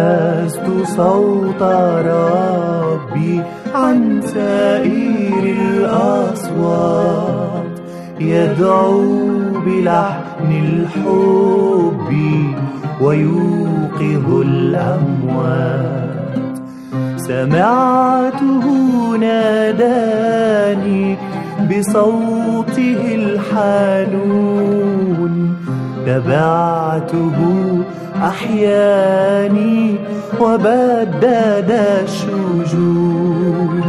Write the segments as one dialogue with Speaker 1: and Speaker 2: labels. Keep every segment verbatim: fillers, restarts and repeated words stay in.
Speaker 1: ميزت صوت ربي عن سائر الأصوات، يدعو بلحن الحب ويوقظ الأموات. سمعته ناداني بصوته الحنون، تبعته أحياني وبدد الشجون.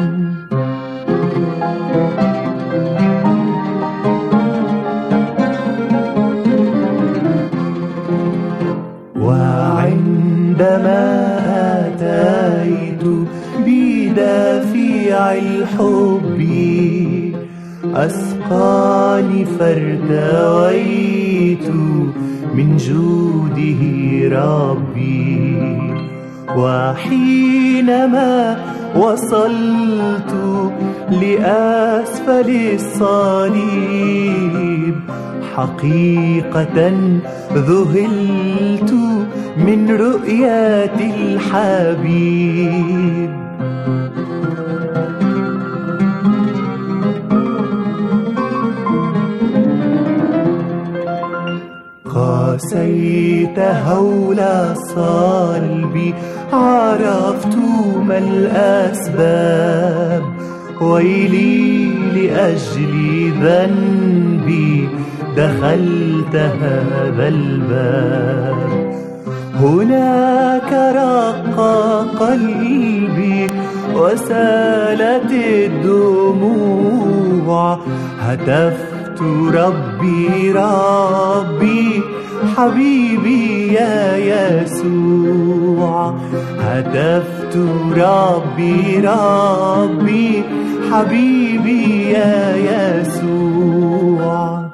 Speaker 1: وعندما أتيت بدافع الحب أسقاني فارتويت من جوده ربي. وحينما وصلت لأسفل الصليب حقيقة ذهلت من رؤية الحبيب. قاسيت هول الصلب، عرفت ما الأسباب، ويلي لأجل ذنبي دخلت هذا الباب. هناك رق قلبي وسالت الدموع، هتفت ربي ربي حبيبي يا يسوع. هتفت ربي ربي حبيبي يا يسوع.